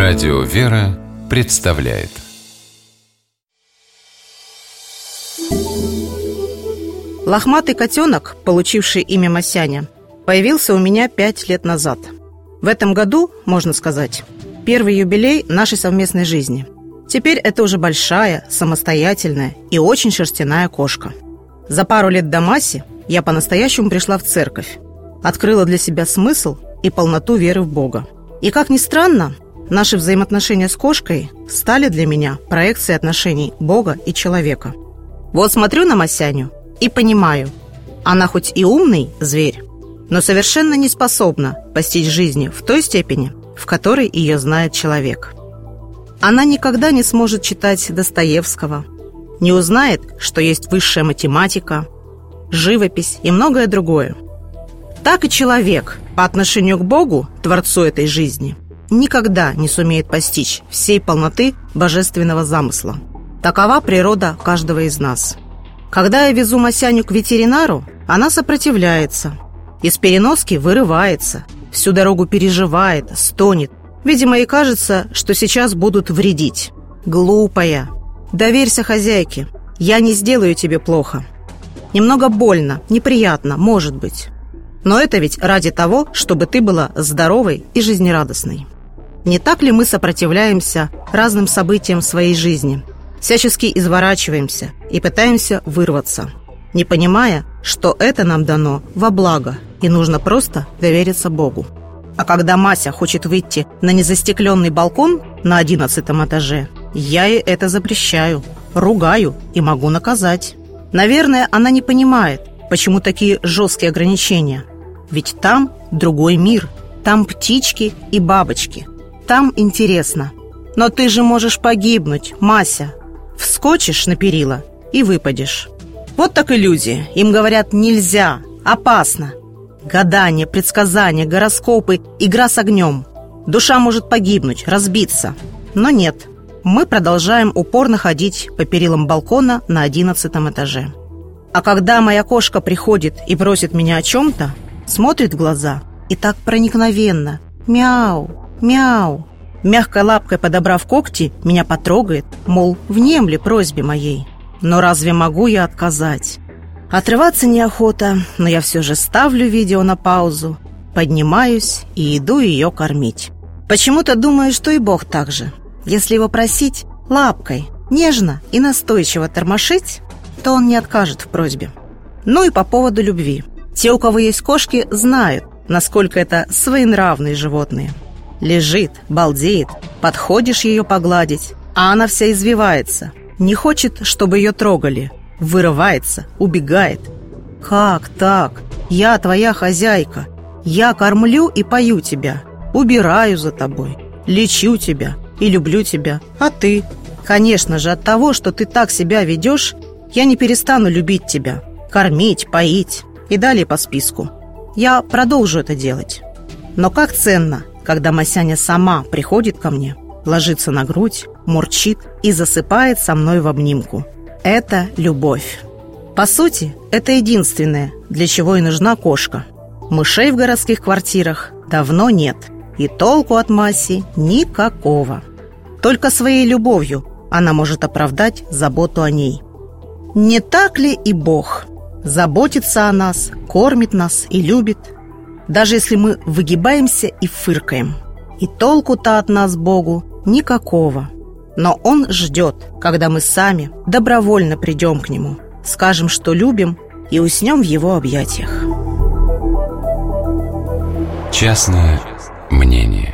Радио «Вера» представляет. Лохматый котенок, получивший имя Масяня, появился у меня 5 лет назад. В этом году, можно сказать, первый юбилей нашей совместной жизни. Теперь это уже большая, самостоятельная и очень шерстяная кошка. За пару лет до Маси я по-настоящему пришла в церковь, открыла для себя смысл и полноту веры в Бога. И, как ни странно, наши взаимоотношения с кошкой стали для меня проекцией отношений Бога и человека. Вот смотрю на Масяню и понимаю, она хоть и умный зверь, но совершенно не способна постичь жизни в той степени, в которой ее знает человек. Она никогда не сможет читать Достоевского, не узнает, что есть высшая математика, живопись и многое другое. Так и человек по отношению к Богу, Творцу этой жизни, никогда не сумеет постичь всей полноты божественного замысла. Такова природа каждого из нас. Когда я везу Масяню к ветеринару, она сопротивляется, из переноски вырывается, всю дорогу переживает, стонет. Видимо, ей кажется, что сейчас будут вредить. Глупая. Доверься хозяйке. Я не сделаю тебе плохо. Немного больно, неприятно, может быть. Но это ведь ради того, чтобы ты была здоровой и жизнерадостной. Не так ли мы сопротивляемся разным событиям своей жизни, всячески изворачиваемся и пытаемся вырваться, не понимая, что это нам дано во благо, и нужно просто довериться Богу. А когда Мася хочет выйти на незастекленный балкон на 11-м этаже, я ей это запрещаю, ругаю и могу наказать. Наверное, она не понимает, почему такие жесткие ограничения. Ведь там другой мир, там птички и бабочки, там интересно. Но ты же можешь погибнуть, Мася. Вскочишь на перила и выпадешь. Вот так и люди. Им говорят: нельзя, опасно. Гадания, предсказания, гороскопы, игра с огнем. Душа может погибнуть, разбиться. Но нет, мы продолжаем упорно ходить по перилам балкона на 11-м этаже. А когда моя кошка приходит и просит меня о чем-то, смотрит в глаза и так проникновенно: мяу, мяу. Мягкой лапкой подобрав когти, меня потрогает, мол, внемли просьбе моей. Но разве могу я отказать? Отрываться неохота, но я все же ставлю видео на паузу, поднимаюсь и иду ее кормить. Почему-то думаю, что и Бог так же. Если его просить лапкой, нежно и настойчиво тормошить, то он не откажет в просьбе. Ну и по поводу любви. Те, у кого есть кошки, знают, насколько это своенравные животные. Лежит, балдеет, подходишь ее погладить, а она вся извивается, не хочет, чтобы ее трогали, вырывается, убегает. Как так? Я твоя хозяйка, я кормлю и пою тебя, убираю за тобой, лечу тебя и люблю тебя, а ты? Конечно же, от того, что ты так себя ведешь, я не перестану любить тебя, кормить, поить и далее по списку. Я продолжу это делать. Но как ценно, когда Масяня сама приходит ко мне, ложится на грудь, мурчит и засыпает со мной в обнимку. Это любовь. По сути, это единственное, для чего и нужна кошка. Мышей в городских квартирах давно нет, и толку от Маси никакого. Только своей любовью она может оправдать заботу о ней. Не так ли и Бог? Заботится о нас, кормит нас и любит, даже если мы выгибаемся и фыркаем. И толку-то от нас Богу никакого. Но Он ждет, когда мы сами добровольно придем к Нему, скажем, что любим, и уснем в Его объятиях. Частное мнение.